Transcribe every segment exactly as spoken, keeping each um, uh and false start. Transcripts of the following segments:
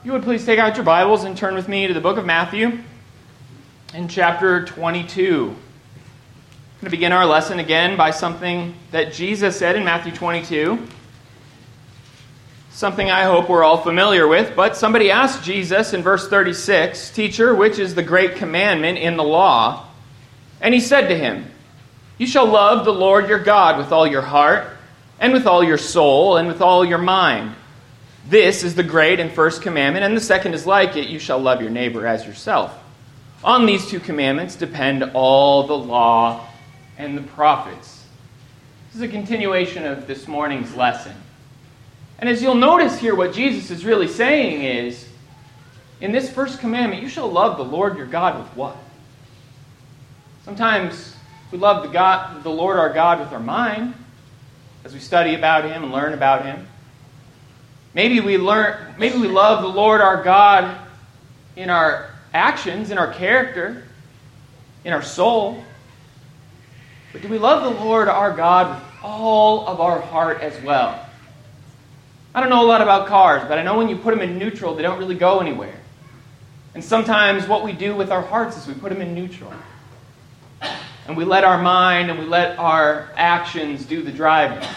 you would please take out your Bibles and turn with me to the book of Matthew in chapter twenty-two. I'm going to begin our lesson again by something that Jesus said in Matthew twenty-two. Something I hope we're all familiar with, but somebody asked Jesus in verse thirty-six, "Teacher, which is the great commandment in the law?" And he said to him, "You shall love the Lord your God with all your heart, and with all your soul, and with all your mind. This is the great and first commandment, and the second is like it, you shall love your neighbor as yourself. On these two commandments depend all the law and the prophets." This is a continuation of this morning's lesson. And as you'll notice here, what Jesus is really saying is, in this first commandment, you shall love the Lord your God with what? Sometimes we love the, God, the Lord our God with our mind, as we study about Him and learn about Him. Maybe we learn. Maybe we love the Lord our God in our actions, in our character, in our soul. But do we love the Lord our God with all of our heart as well? I don't know a lot about cars, but I know when you put them in neutral, they don't really go anywhere. And sometimes what we do with our hearts is we put them in neutral. And we let our mind and we let our actions do the driving.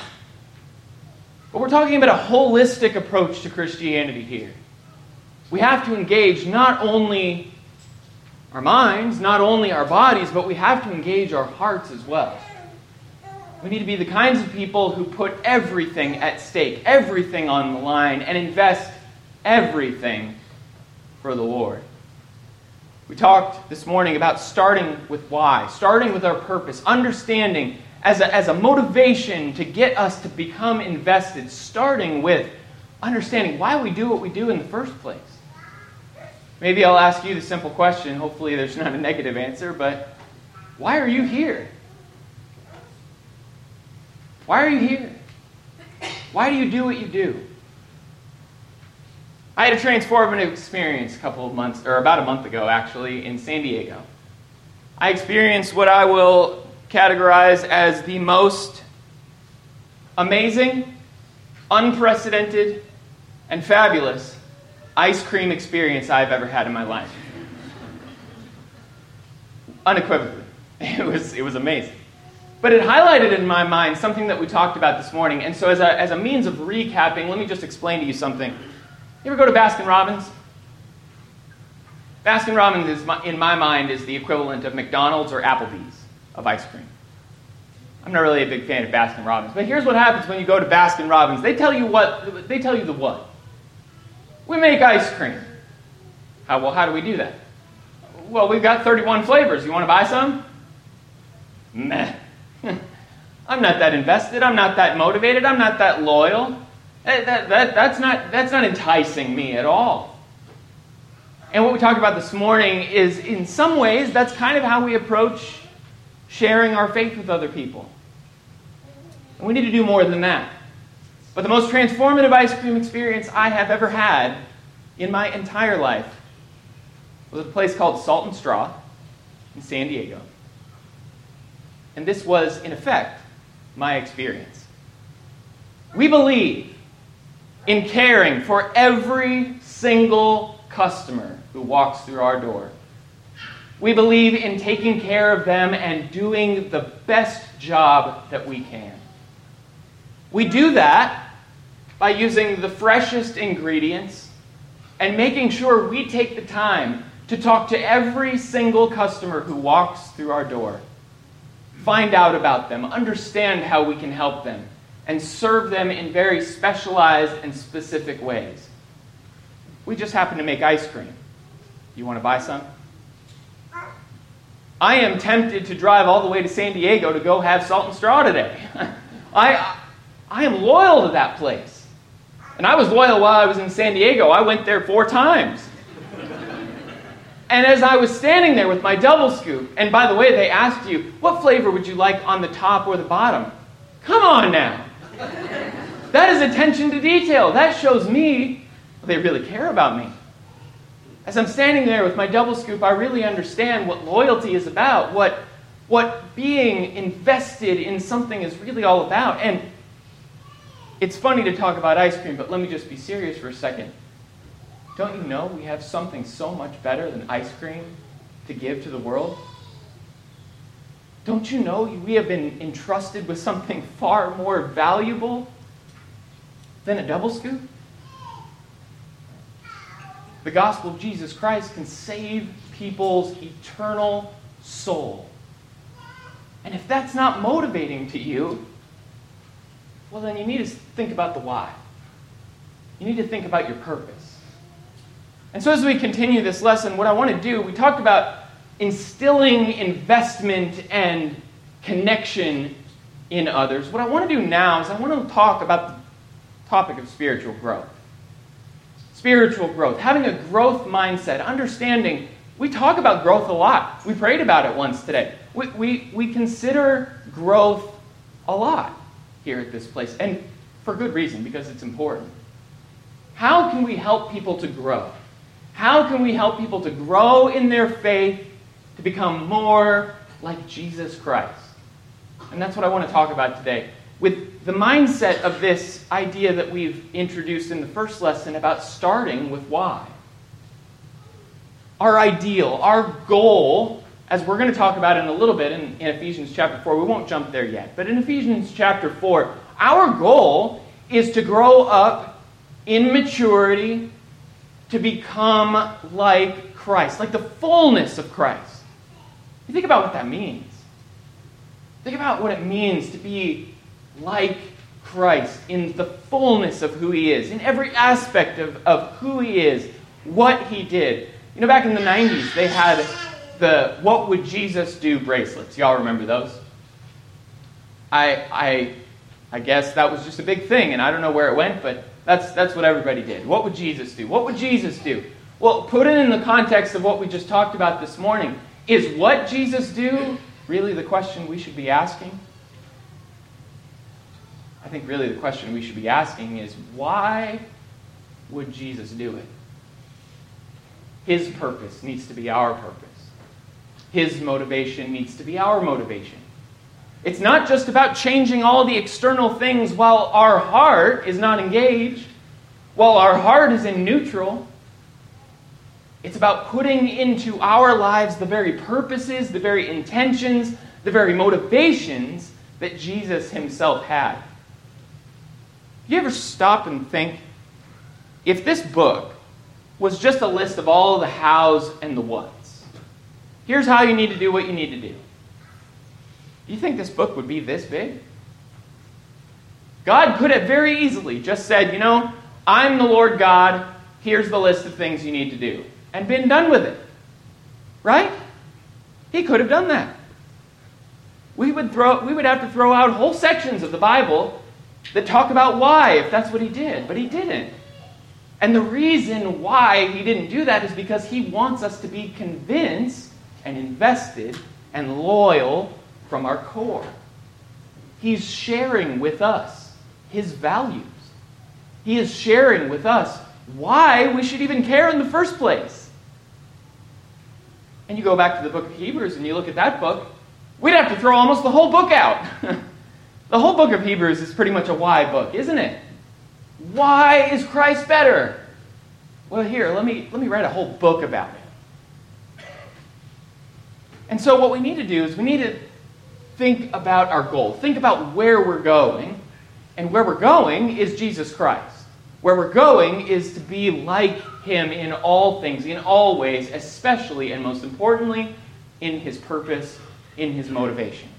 But we're talking about a holistic approach to Christianity here. We have to engage not only our minds, not only our bodies, but we have to engage our hearts as well. We need to be the kinds of people who put everything at stake, everything on the line, and invest everything for the Lord. We talked this morning about starting with why, starting with our purpose, understanding as a, as a motivation to get us to become invested, starting with understanding why we do what we do in the first place. Maybe I'll ask you the simple question, hopefully there's not a negative answer, but why are you here? Why are you here? Why do you do what you do? I had a transformative experience a couple of months, or about a month ago actually, in San Diego. I experienced what I will categorize as the most amazing, unprecedented, and fabulous ice cream experience I've ever had in my life. Unequivocally. It was, it was amazing. But it highlighted in my mind something that we talked about this morning. And so as a, as a means of recapping, let me just explain to you something. You ever go to Baskin-Robbins? Baskin-Robbins, is my, in my mind, is the equivalent of McDonald's or Applebee's of ice cream. I'm not really a big fan of Baskin-Robbins, but here's what happens when you go to Baskin-Robbins. They tell you what, they tell you the what. We make ice cream. How, well, how do we do that? Well, we've got thirty-one flavors. You want to buy some? Meh. I'm not that invested. I'm not that motivated. I'm not that loyal. That, that, that, that's not, that's not enticing me at all. And what we talked about this morning is, in some ways, that's kind of how we approach sharing our faith with other people. And we need to do more than that. But the most transformative ice cream experience I have ever had in my entire life was at a place called Salt and Straw in San Diego. And this was, in effect, my experience. We believe in caring for every single customer who walks through our door. We believe in taking care of them and doing the best job that we can. We do that by using the freshest ingredients and making sure we take the time to talk to every single customer who walks through our door. Find out about them, understand how we can help them, and serve them in very specialized and specific ways. We just happen to make ice cream. You want to buy some? I am tempted to drive all the way to San Diego to go have Salt and Straw today. I, I am loyal to that place. And I was loyal while I was in San Diego. I went there four times. And as I was standing there with my double scoop, and by the way, they asked you, what flavor would you like on the top or the bottom? Come on now. That is attention to detail. That shows me they really care about me. As I'm standing there with my double scoop, I really understand what loyalty is about, what, what being invested in something is really all about. And it's funny to talk about ice cream, but let me just be serious for a second. don't you know we have something so much better than ice cream to give to the world? Don't you know we have been entrusted with something far more valuable than a double scoop? The gospel of Jesus Christ can save people's eternal soul. And if that's not motivating to you, well, then you need to think about the why. You need to think about your purpose. And so as we continue this lesson, what I want to do, we talked about instilling investment and connection in others. What I want to do now is I want to talk about the topic of spiritual growth. Spiritual growth, having a growth mindset, understanding. We talk about growth a lot. We prayed about it once today. We, we, we consider growth a lot here at this place, and for good reason, because it's important. How can we help people to grow? How can we help people to grow in their faith, to become more like Jesus Christ? And that's what I want to talk about today, with the mindset of this idea that we've introduced in the first lesson about starting with why. Our ideal, our goal, as we're going to talk about in a little bit in, in Ephesians chapter four, we won't jump there yet, but in Ephesians chapter four, our goal is to grow up in maturity, to become like Christ, like the fullness of Christ. You think about what that means. Think about what it means to be like Christ in the fullness of who He is, in every aspect of, of who He is, what He did. You know, back in the nineties, they had the "What Would Jesus Do" bracelets. Y'all remember those? I, I, I guess that was just a big thing, and I don't know where it went, but that's that's what everybody did. What would Jesus do? What would Jesus do? Well, put it in the context of what we just talked about this morning. Is what Jesus do really the question we should be asking? I think really the question we should be asking is, why would Jesus do it? His purpose needs to be our purpose. His motivation needs to be our motivation. It's not just about changing all the external things while our heart is not engaged, while our heart is in neutral. It's about putting into our lives the very purposes, the very intentions, the very motivations that Jesus Himself had. You ever stop and think, if this book was just a list of all the hows and the whats, here's how you need to do what you need to do, do you think this book would be this big? God could have very easily just said, you know, I'm the Lord God, here's the list of things you need to do, and been done with it. Right? He could have done that. We would throw we would have to throw out whole sections of the Bible that talk about why, if that's what He did, but He didn't. And the reason why He didn't do that is because He wants us to be convinced and invested and loyal from our core. He's sharing with us His values. He is sharing with us why we should even care in the first place. And you go back to the book of Hebrews and you look at that book, we'd have to throw almost the whole book out. The whole book of Hebrews is pretty much a why book, isn't it? Why is Christ better? Well, here, let me, let me write a whole book about it. And so what we need to do is we need to think about our goal. Think about where we're going. And where we're going is Jesus Christ. Where we're going is to be like Him in all things, in all ways, especially and most importantly, in His purpose, in His motivation.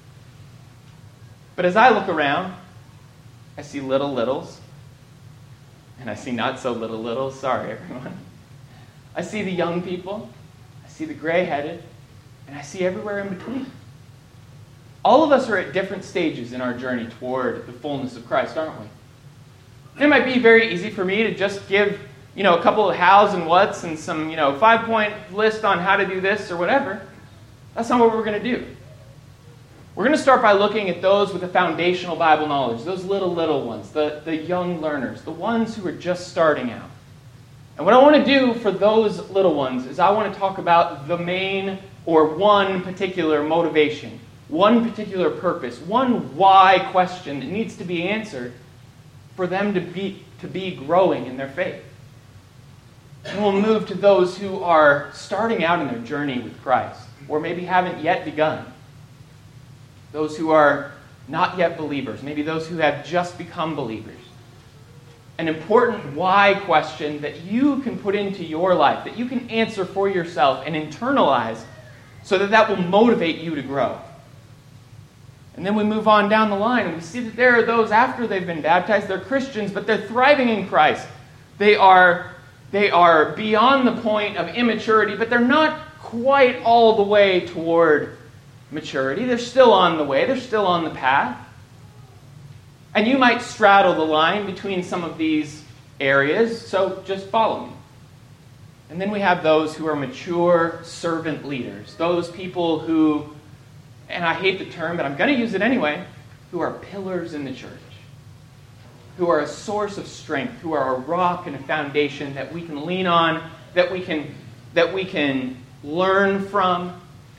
But as I look around, I see little littles, and I see not so little littles. Sorry, everyone. I see the young people, I see the gray-headed, and I see everywhere in between. All of us are at different stages in our journey toward the fullness of Christ, aren't we? And it might be very easy for me to just give, you know, a couple of hows and whats and some, you know, five-point list on how to do this or whatever. That's not what we're going to do. We're going to start by looking at those with the foundational Bible knowledge, those little, little ones, the, the young learners, the ones who are just starting out. And what I want to do for those little ones is I want to talk about the main or one particular motivation, one particular purpose, one why question that needs to be answered for them to be, to be growing in their faith. And we'll move to those who are starting out in their journey with Christ, or maybe haven't yet begun. Those who are not yet believers, maybe those who have just become believers. An important why question that you can put into your life, that you can answer for yourself and internalize so that that will motivate you to grow. And then we move on down the line and we see that there are those after they've been baptized, they're Christians, but they're thriving in Christ. They are, they are beyond the point of immaturity, but they're not quite all the way toward maturity. They're still on the way. They're still on the path. And you might straddle the line between some of these areas, so just follow me. And then we have those who are mature servant leaders, those people who, and I hate the term, but I'm going to use it anyway, who are pillars in the church, who are a source of strength, who are a rock and a foundation that we can lean on, that we can, that we can learn from.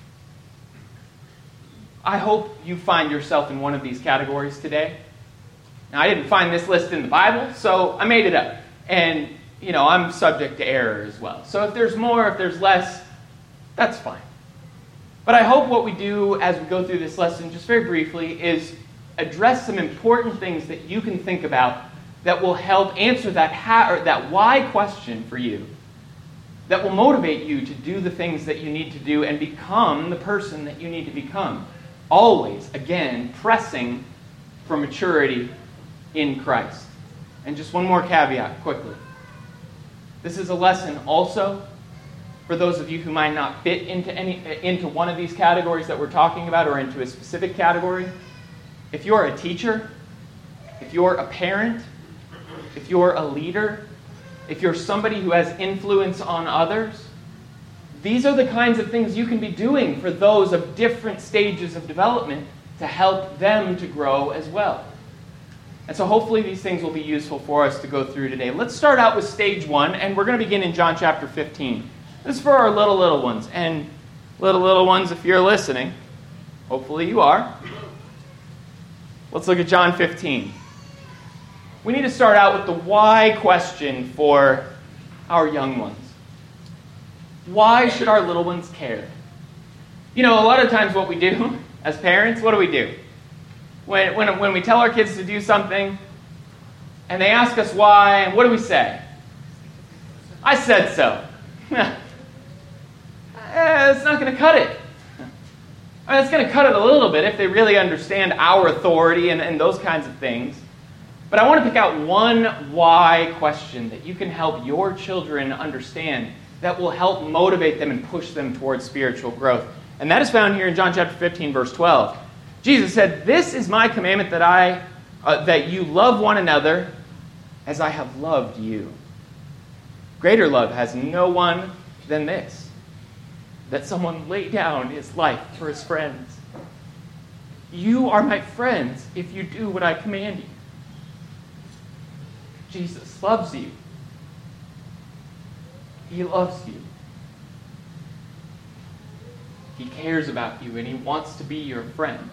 I hope you find yourself in one of these categories today. Now, I didn't find this list in the Bible, so I made it up. And, you know, I'm subject to error as well. So if there's more, if there's less, that's fine. But I hope what we do as we go through this lesson, just very briefly, is address some important things that you can think about that will help answer that how, or that why question for you, that will motivate you to do the things that you need to do and become the person that you need to become. Always, again, pressing for maturity in Christ. And just one more caveat, quickly. This is a lesson also for those of you who might not fit into any into one of these categories that we're talking about or into a specific category. If you're a teacher, if you're a parent, if you're a leader, if you're somebody who has influence on others, these are the kinds of things you can be doing for those of different stages of development to help them to grow as well. And so hopefully these things will be useful for us to go through today. Let's start out with stage one, and we're going to begin in John chapter fifteen. This is for our little, little ones. And little, little ones, if you're listening, hopefully you are. Let's look at John fifteen. We need to start out with the why question for our young ones. Why should our little ones care? You know, a lot of times what we do as parents, what do we do? When, when, when we tell our kids to do something, and they ask us why, and what do we say? I said so. eh, it's not going to cut it. I mean, it's going to cut it a little bit if they really understand our authority and, and those kinds of things. But I want to pick out one why question that you can help your children understand that will help motivate them and push them towards spiritual growth. And that is found here in John chapter fifteen, verse twelve. Jesus said, "This is my commandment that I uh, that you love one another as I have loved you. Greater love has no one than this, that someone lay down his life for his friends. You are my friends if you do what I command you." Jesus loves you. He loves you. He cares about you, and he wants to be your friend.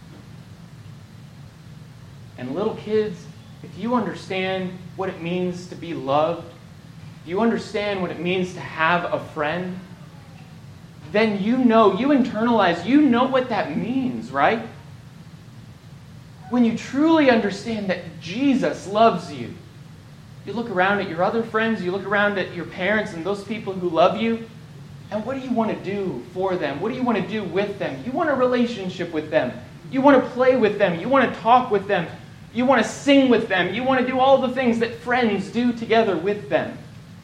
And little kids, if you understand what it means to be loved, if you understand what it means to have a friend, then you know, you internalize, you know what that means, right? When you truly understand that Jesus loves you, you look around at your other friends, you look around at your parents and those people who love you, and what do you want to do for them? What do you want to do with them? You want a relationship with them. You want to play with them. You want to talk with them. You want to sing with them. You want to do all the things that friends do together with them.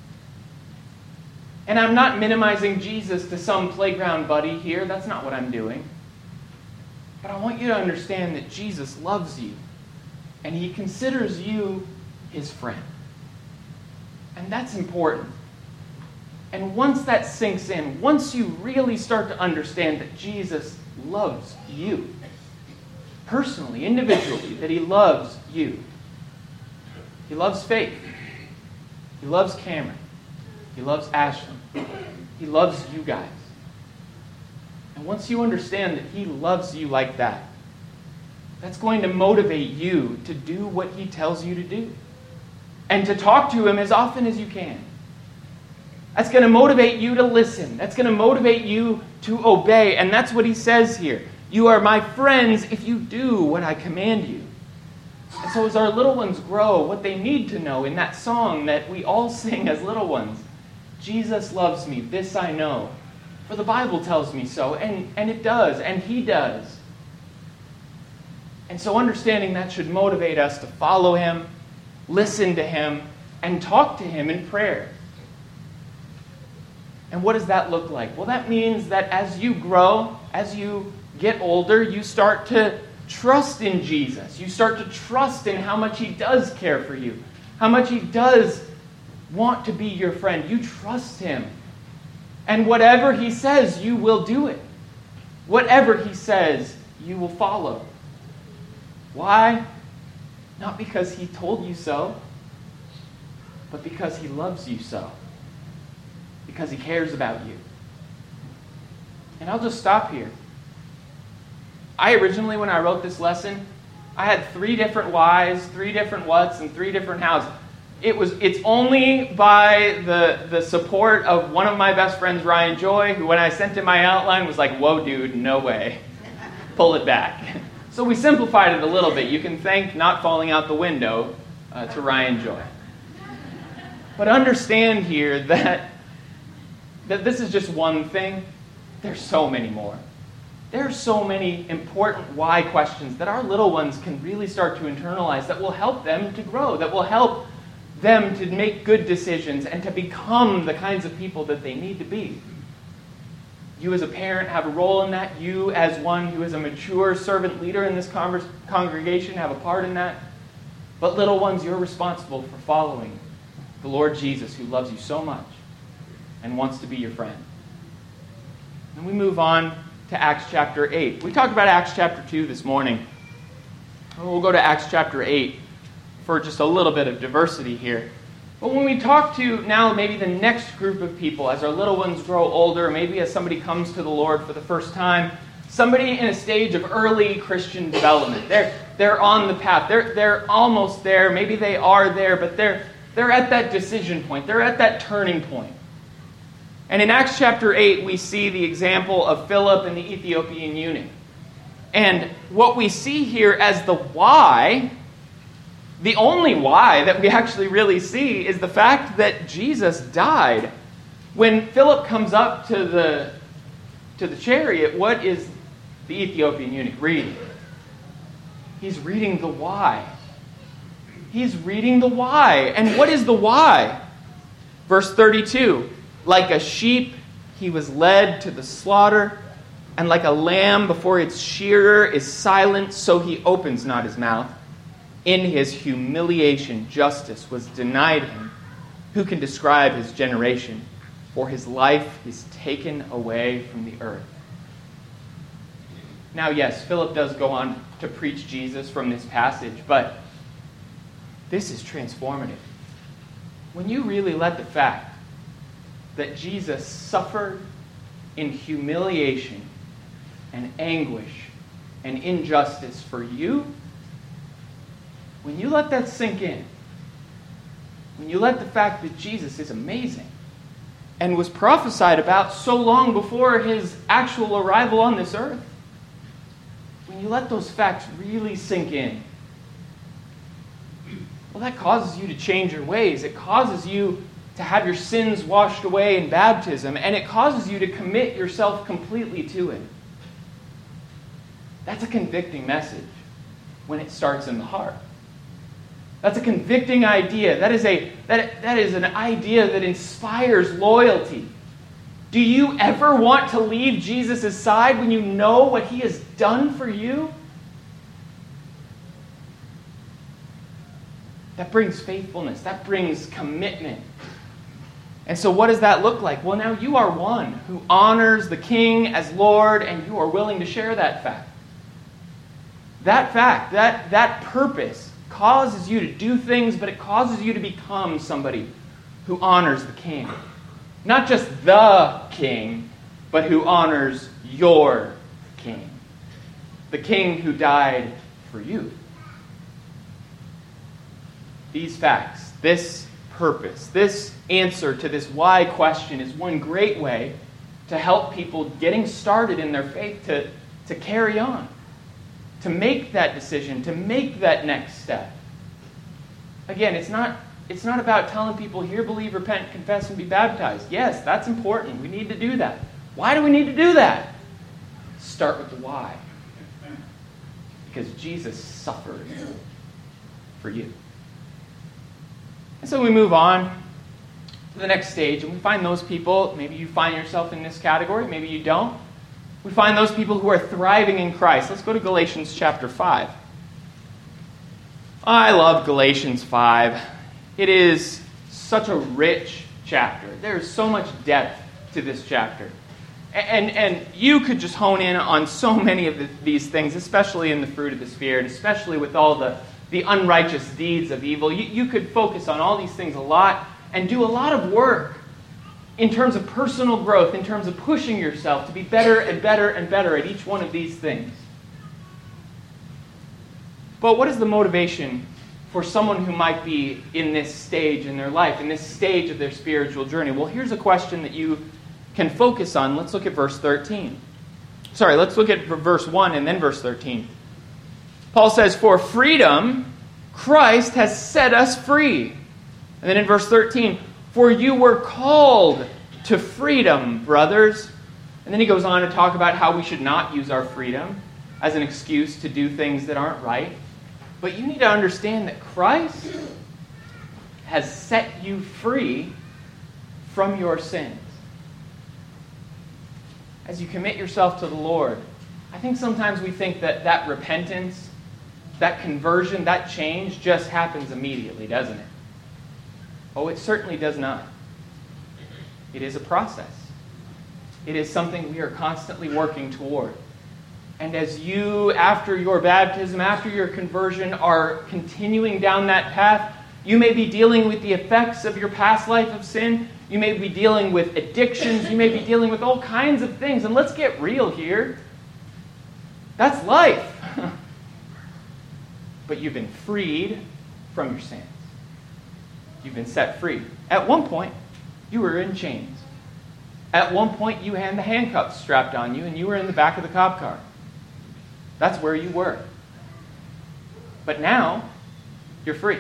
And I'm not minimizing Jesus to some playground buddy here. That's not what I'm doing. But I want you to understand that Jesus loves you, and he considers you his friend. And that's important. And once that sinks in, once you really start to understand that Jesus loves you, personally, individually, that he loves you. He loves Faith. He loves Cameron. He loves Ashlyn. He loves you guys. And once you understand that he loves you like that, that's going to motivate you to do what he tells you to do. And to talk to him as often as you can. That's going to motivate you to listen. That's going to motivate you to obey. And that's what he says here. You are my friends if you do what I command you. And so as our little ones grow, what they need to know in that song that we all sing as little ones, Jesus loves me, this I know. For the Bible tells me so, and, and it does, and he does. And so understanding that should motivate us to follow him, listen to him, and talk to him in prayer. And what does that look like? Well, that means that as you grow, as you get older, you start to trust in Jesus. You start to trust in how much he does care for you, how much he does want to be your friend. You trust him. And whatever he says, you will do it. Whatever he says, you will follow. Why? Not because he told you so, but because he loves you so. Because he cares about you. And I'll just stop here. I originally, when I wrote this lesson, I had three different whys, three different whats, and three different hows. It was, it's only by the, the support of one of my best friends, Ryan Joy, who when I sent him my outline was like, whoa, dude, no way. Pull it back. So we simplified it a little bit. You can thank not falling out the window uh, to Ryan Joy. But understand here that, that this is just one thing. There's so many more. There are so many important why questions that our little ones can really start to internalize that will help them to grow, that will help them to make good decisions and to become the kinds of people that they need to be. You as a parent have a role in that. You as one who is a mature servant leader in this converse, congregation have a part in that. But little ones, you're responsible for following the Lord Jesus who loves you so much and wants to be your friend. And we move on to Acts chapter eight. We talked about Acts chapter two this morning. We'll go to Acts chapter eight for just a little bit of diversity here. But when we talk to now maybe the next group of people, as our little ones grow older, maybe as somebody comes to the Lord for the first time, somebody in a stage of early Christian development. They're, they're on the path. They're, they're almost there. Maybe they are there, but they're, they're at that decision point. They're at that turning point. And in Acts chapter eight, we see the example of Philip and the Ethiopian eunuch. And what we see here as the why, the only why that we actually really see, is the fact that Jesus died. When Philip comes up to the, to the chariot, what is the Ethiopian eunuch reading? He's reading the why. He's reading the why. And what is the why? Verse thirty-two. Like a sheep, he was led to the slaughter, and like a lamb before its shearer is silent, so he opens not his mouth. In his humiliation, justice was denied him. Who can describe his generation? For his life is taken away from the earth. Now, yes, Philip does go on to preach Jesus from this passage, but this is transformative. When you really let the fact that Jesus suffered in humiliation and anguish and injustice for you, when you let that sink in, when you let the fact that Jesus is amazing and was prophesied about so long before his actual arrival on this earth, when you let those facts really sink in, well, that causes you to change your ways. It causes you to have your sins washed away in baptism, and it causes you to commit yourself completely to it. That's a convicting message when it starts in the heart. That's a convicting idea. That is a that, that is an idea that inspires loyalty. Do you ever want to leave Jesus' side when you know what he has done for you? That brings faithfulness. That brings commitment. And so what does that look like? Well, now you are one who honors the King as Lord, and you are willing to share that fact. That fact, that, that purpose causes you to do things, but it causes you to become somebody who honors the King. Not just the King, but who honors your King. The King who died for you. These facts, this purpose, this answer to this why question is one great way to help people getting started in their faith to, to carry on, to make that decision, to make that next step. Again, it's not, it's not about telling people, here, believe, repent, confess, and be baptized. Yes, that's important. We need to do that. Why do we need to do that? Start with the why. Because Jesus suffered for you. And so we move on to the next stage, and we find those people, maybe you find yourself in this category, maybe you don't. We find those people who are thriving in Christ. Let's go to Galatians chapter five. I love Galatians five. It is such a rich chapter. There's so much depth to this chapter. And, and you could just hone in on so many of the, these things, especially in the fruit of the Spirit, especially with all the, the unrighteous deeds of evil. You, you could focus on all these things a lot and do a lot of work in terms of personal growth, in terms of pushing yourself to be better and better and better at each one of these things. But what is the motivation for someone who might be in this stage in their life, in this stage of their spiritual journey? Well, here's a question that you can focus on. Let's look at verse thirteen. Sorry, let's look at verse one and then verse thirteen. Paul says, "For freedom, Christ has set us free." And then in verse thirteen, "For you were called to freedom, brothers." And then he goes on to talk about how we should not use our freedom as an excuse to do things that aren't right. But you need to understand that Christ has set you free from your sins. As you commit yourself to the Lord, I think sometimes we think that that repentance, that conversion, that change just happens immediately, doesn't it? Oh, it certainly does not. It is a process. It is something we are constantly working toward. And as you, after your baptism, after your conversion, are continuing down that path, you may be dealing with the effects of your past life of sin. You may be dealing with addictions. You may be dealing with all kinds of things. And let's get real here. That's life. But you've been freed from your sins. You've been set free. At one point, you were in chains. At one point, you had the handcuffs strapped on you and you were in the back of the cop car. That's where you were. But now, you're free.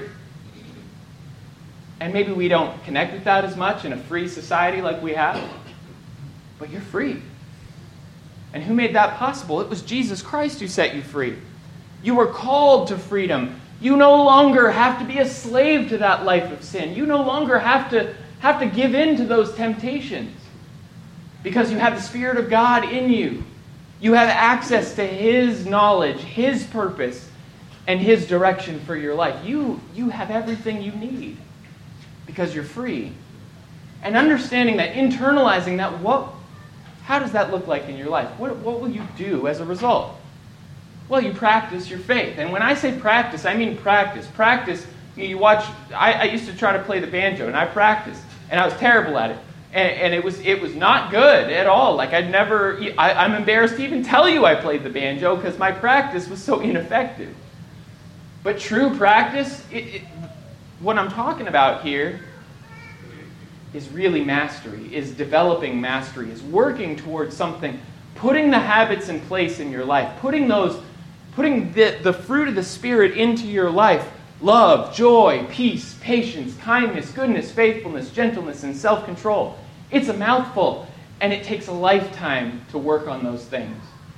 And maybe we don't connect with that as much in a free society like we have. But you're free. And who made that possible? It was Jesus Christ who set you free. You were called to freedom. You no longer have to be a slave to that life of sin. You no longer have to, have to give in to those temptations. Because you have the Spirit of God in you. You have access to His knowledge, His purpose, and His direction for your life. You, you have everything you need because you're free. And understanding that, internalizing that, what, how does that look like in your life? What, what will you do as a result? Well, you practice your faith. And when I say practice, I mean practice. Practice, you watch, I, I used to try to play the banjo, and I practiced, and I was terrible at it. And, and it was it was not good at all. Like I'd never, I, I'm embarrassed to even tell you I played the banjo because my practice was so ineffective. But true practice, it, it, what I'm talking about here is really mastery, is developing mastery, is working towards something, putting the habits in place in your life, putting those, putting the, the fruit of the Spirit into your life. Love, joy, peace, patience, kindness, goodness, faithfulness, gentleness, and self-control. It's a mouthful, and it takes a lifetime to work on those things.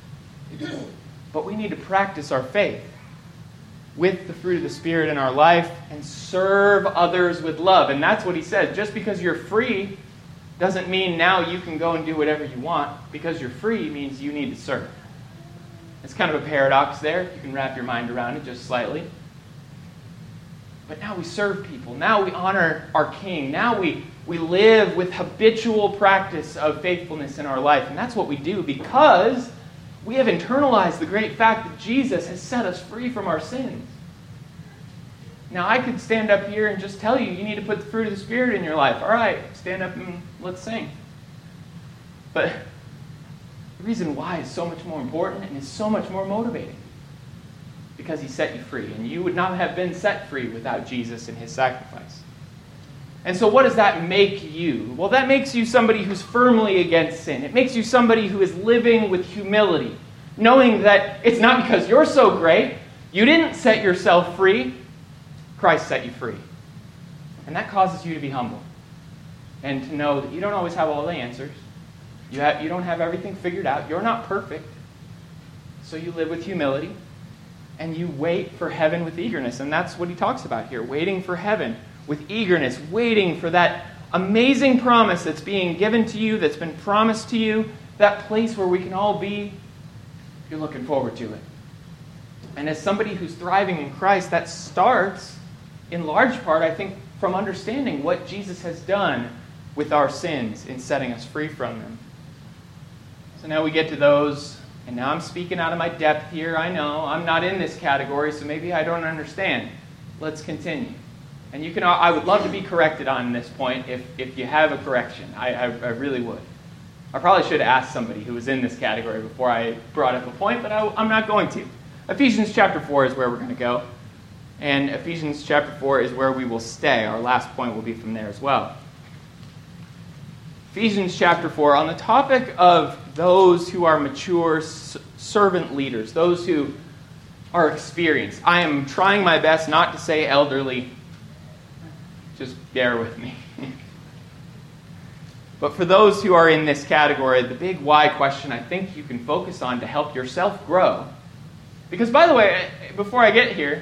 But we need to practice our faith with the fruit of the Spirit in our life and serve others with love. And that's what he says. Just because you're free doesn't mean now you can go and do whatever you want. Because you're free means you need to serve. It's kind of a paradox there. You can wrap your mind around it just slightly. But now we serve people. Now we honor our King. Now we, we live with habitual practice of faithfulness in our life. And that's what we do because we have internalized the great fact that Jesus has set us free from our sins. Now I could stand up here and just tell you, you need to put the fruit of the Spirit in your life. All right, stand up and let's sing. But the reason why is so much more important and is so much more motivating. Because he set you free. And you would not have been set free without Jesus and his sacrifice. And so what does that make you? Well, that makes you somebody who's firmly against sin. It makes you somebody who is living with humility, knowing that it's not because you're so great. You didn't set yourself free. Christ set you free. And that causes you to be humble and to know that you don't always have all the answers. You, have, you don't have everything figured out. You're not perfect. So you live with humility and you wait for heaven with eagerness. And that's what he talks about here, waiting for heaven with eagerness, waiting for that amazing promise that's being given to you, that's been promised to you, that place where we can all be. You're looking forward to it. And as somebody who's thriving in Christ, that starts, in large part, I think, from understanding what Jesus has done with our sins in setting us free from them. So now we get to those, and now I'm speaking out of my depth here. I know I'm not in this category, so maybe I don't understand. Let's continue. And you can, I would love to be corrected on this point if, if you have a correction. I, I, I really would. I probably should have asked somebody who was in this category before I brought up a point, but I, I'm not going to. Ephesians chapter four is where we're going to go. And Ephesians chapter four is where we will stay. Our last point will be from there as well. Ephesians chapter four, on the topic of those who are mature servant leaders, those who are experienced. I am trying my best not to say elderly. Just bear with me. But for those who are in this category, the big why question I think you can focus on to help yourself grow. Because, by the way, before I get here,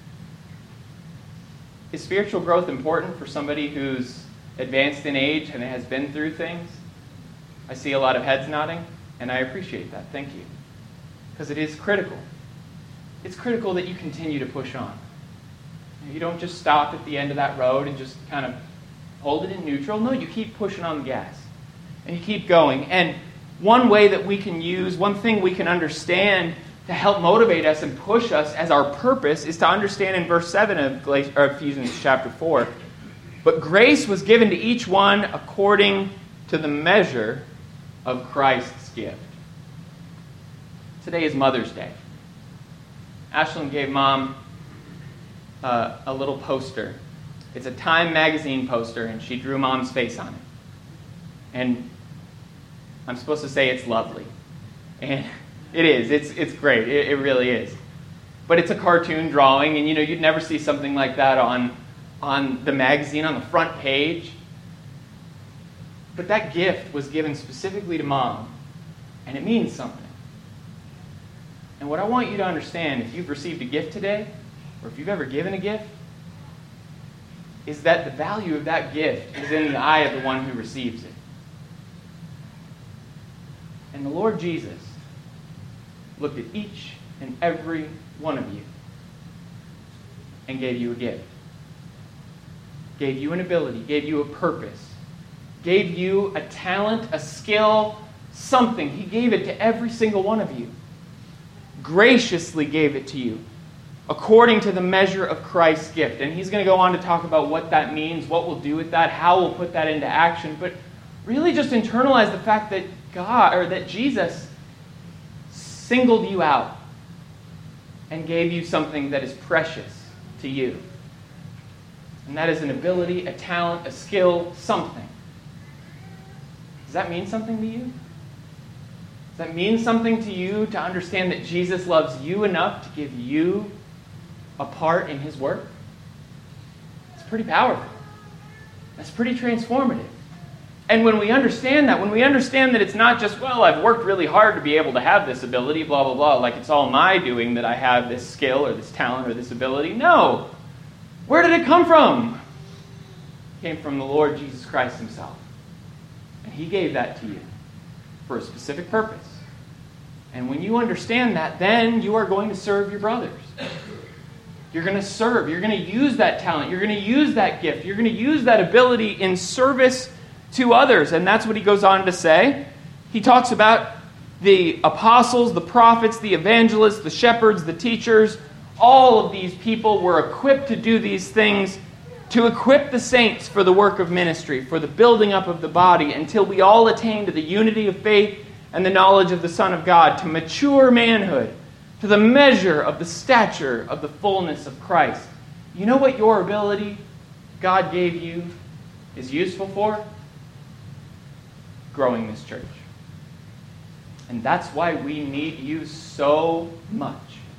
is spiritual growth important for somebody who's advanced in age and has been through things? I see a lot of heads nodding, and I appreciate that. Thank you. Because it is critical. It's critical that you continue to push on. You don't just stop at the end of that road and just kind of hold it in neutral. No, you keep pushing on the gas. And you keep going. And one way that we can use, one thing we can understand to help motivate us and push us as our purpose is to understand in verse seven of Ephesians chapter four. But grace was given to each one according to the measure of Christ's gift. Today is Mother's Day. Ashlyn gave Mom uh, a little poster. It's a Time magazine poster, and she drew Mom's face on it. And I'm supposed to say it's lovely. And it is. It's it's great. It, it really is. But it's a cartoon drawing, and you know you'd never see something like that on on the magazine, on the front page. But that gift was given specifically to Mom, and it means something. And what I want you to understand, if you've received a gift today, or if you've ever given a gift, is that the value of that gift is in the eye of the one who receives it. And the Lord Jesus looked at each and every one of you and gave you a gift. Gave you an ability, gave you a purpose, gave you a talent, a skill, something. He gave it to every single one of you. Graciously gave it to you according to the measure of Christ's gift. And he's going to go on to talk about what that means, what we'll do with that, how we'll put that into action. But really just internalize the fact that God, or that Jesus singled you out and gave you something that is precious to you. And that is an ability, a talent, a skill, something. Does that mean something to you? Does that mean something to you to understand that Jesus loves you enough to give you a part in his work? It's pretty powerful. That's pretty transformative. And when we understand that, when we understand that it's not just, well, I've worked really hard to be able to have this ability, blah, blah, blah, like it's all my doing that I have this skill or this talent or this ability. No. Where did it come from? It came from the Lord Jesus Christ himself. And he gave that to you for a specific purpose. And when you understand that, then you are going to serve your brothers. You're going to serve. You're going to use that talent. You're going to use that gift. You're going to use that ability in service to others. And that's what he goes on to say. He talks about the apostles, the prophets, the evangelists, the shepherds, the teachers. All of these people were equipped to do these things, to equip the saints for the work of ministry, for the building up of the body, until we all attain to the unity of faith and the knowledge of the Son of God, to mature manhood, to the measure of the stature of the fullness of Christ. You know what your ability God gave you is useful for? Growing this church. And that's why we need you so much.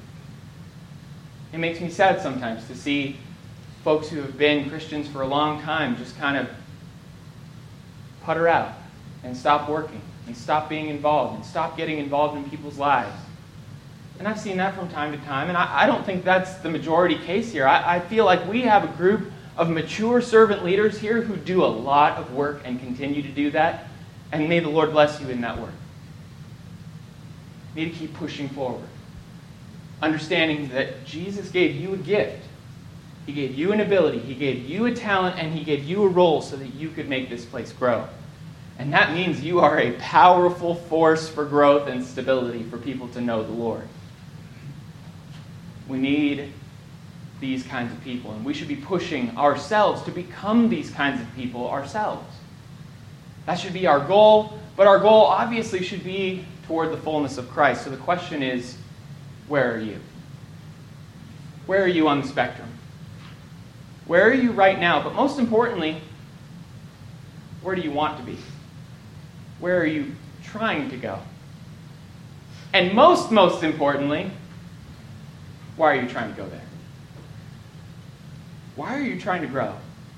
It makes me sad sometimes to see folks who have been Christians for a long time just kind of putter out and stop working and stop being involved and stop getting involved in people's lives. And I've seen that from time to time, and I, I don't think that's the majority case here. I, I feel like we have a group of mature servant leaders here who do a lot of work and continue to do that, and may the Lord bless you in that work. You need to keep pushing forward, understanding that Jesus gave you a gift. He gave you an ability, He gave you a talent, and He gave you a role so that you could make this place grow. And that means you are a powerful force for growth and stability for people to know the Lord. We need these kinds of people, and we should be pushing ourselves to become these kinds of people ourselves. That should be our goal, but our goal obviously should be toward the fullness of Christ. So the question is, where are you? Where are you on the spectrum? Where are you right now? But most importantly, where do you want to be? Where are you trying to go? And most, most importantly, why are you trying to go there? Why are you trying to grow?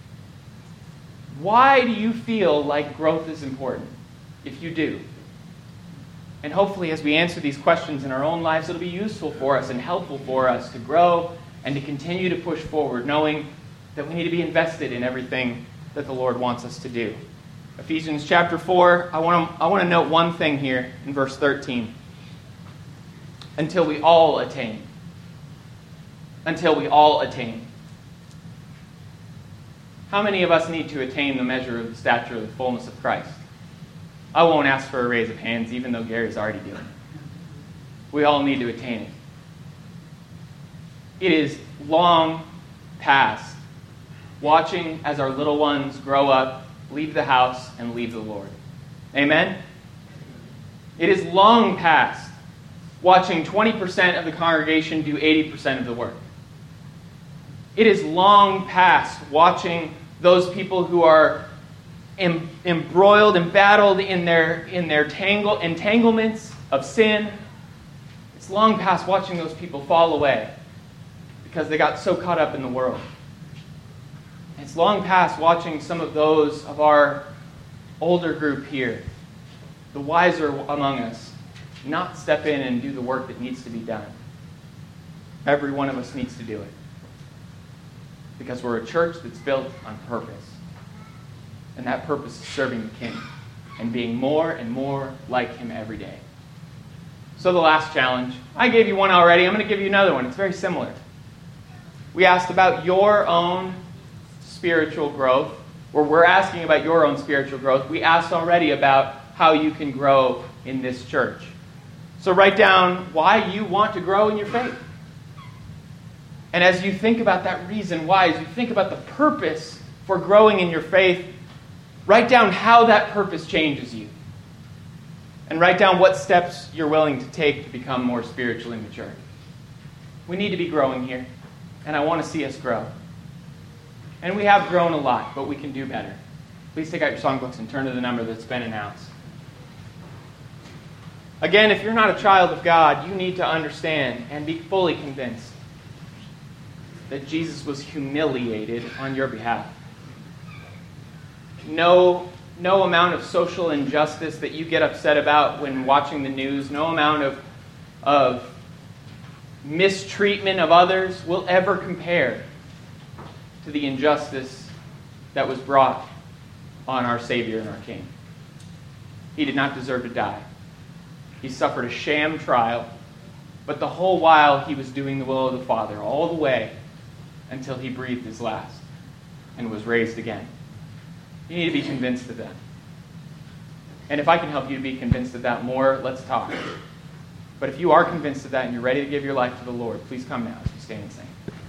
Why do you feel like growth is important? If you do. And hopefully as we answer these questions in our own lives, it'll be useful for us and helpful for us to grow and to continue to push forward, knowing that we need to be invested in everything that the Lord wants us to do. Ephesians chapter four, I want to I want to note one thing here in verse thirteen. Until we all attain. Until we all attain. How many of us need to attain the measure of the stature of the fullness of Christ? I won't ask for a raise of hands, even though Gary's already doing it. We all need to attain it. It is long past watching as our little ones grow up, leave the house, and leave the Lord. Amen? It is long past watching twenty percent of the congregation do eighty percent of the work. It is long past watching those people who are em- embroiled, embattled in their, in their tangle, entanglements of sin. It's long past watching those people fall away because they got so caught up in the world. It's long past watching some of those of our older group here, the wiser among us, not step in and do the work that needs to be done. Every one of us needs to do it. Because we're a church that's built on purpose. And that purpose is serving the King and being more and more like Him every day. So the last challenge. I gave you one already. I'm going to give you another one. It's very similar. We asked about your own spiritual growth, or we're asking about your own spiritual growth. We asked already about how you can grow in this church. So write down why you want to grow in your faith. And as you think about that reason why, as you think about the purpose for growing in your faith, write down how that purpose changes you. And write down what steps you're willing to take to become more spiritually mature. We need to be growing here, and I want to see us grow. And we have grown a lot, but we can do better. Please take out your songbooks and turn to the number that's been announced. Again, if you're not a child of God, you need to understand and be fully convinced that Jesus was humiliated on your behalf. No, no amount of social injustice that you get upset about when watching the news, no amount of, of mistreatment of others will ever compare to the injustice that was brought on our Savior and our King. He did not deserve to die. He suffered a sham trial, but the whole while he was doing the will of the Father, all the way until he breathed his last and was raised again. You need to be convinced of that. And if I can help you to be convinced of that more, let's talk. But if you are convinced of that and you're ready to give your life to the Lord, please come now as we stand and sing.